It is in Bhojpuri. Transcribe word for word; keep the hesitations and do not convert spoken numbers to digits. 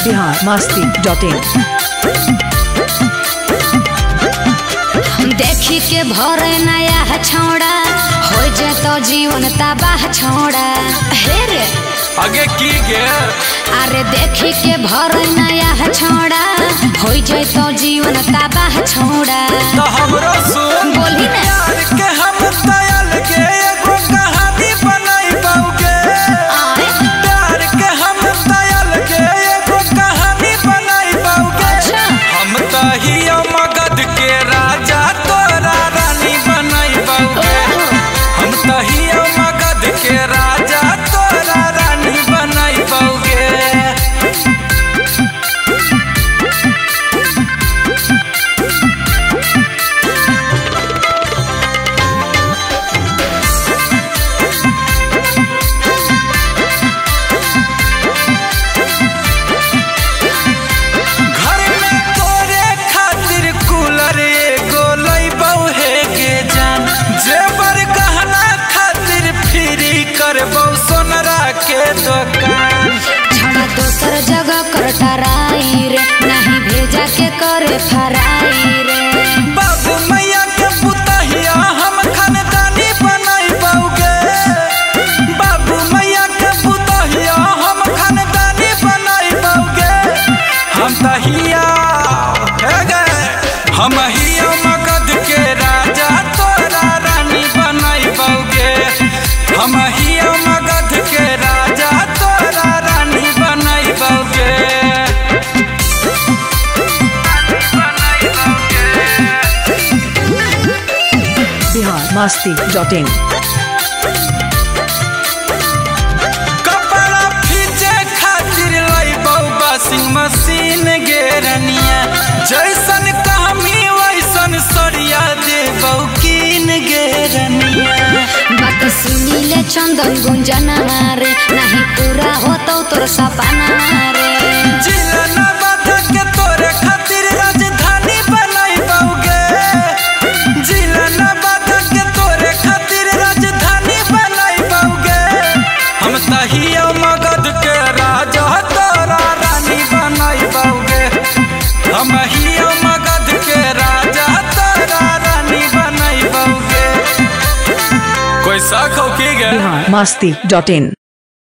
Bihar Masti dot in. देखी के भरे नया छौड़ा हो जेतो जीवन तबाह छौड़ा हे रे आगे की गे अरे देखी के भरे नया छौड़ा हो जेतो जीवन तबाह छौड़ा तो हमरो सुन बोली ना यार के हम दयाल के एगो कहानी बनाई पाऊगे प्यार के हम दयाल के एगो कहानी बनाई पाऊगे हम तो ही मगध के राजा तोरा रानी बनाई पाऊगे हम तो ही मगध के राजा तोरा रानी बनाई पाऊगे दुकान छोड़ा दोसर जगह कर टराई रे नहीं भेजा के करे फराई रे बाबू मैया के पुतहिया हम खानदानी बनाई पाऊगे बाबू मैया के पुतहिया हम खानदानी बनाई पाऊगे हम तहिया हे गए हम हिया मगध के राजा तोरा रानी बनाई पाऊगे हम हिया मगध के राजा तोरा रानी बनाई पाऊगे बिहार मस्ती डॉट इन। कपड़ा खींचे खातिर लइबौ वाशिंग मशीन गे रनिया जैसन कहमी वैसन सरिया देबौ कीन गे रनिया बात सुनी ले चंदन गुंजना रे नहीं पूरा होतो तोर सपना रे जिला बात के तोरे खातिर राजधानी बनाई पाऊगे जिला बात के तोरे खातिर राजधानी बनाई पाऊगे हम तहिया मगध के राजा तोरा रानी बनाई पाऊगे हम हिया मगध के राजा तोरा रानी बनाई पाऊगे कोई शक हो की गे बिहार मस्ती डॉट इन।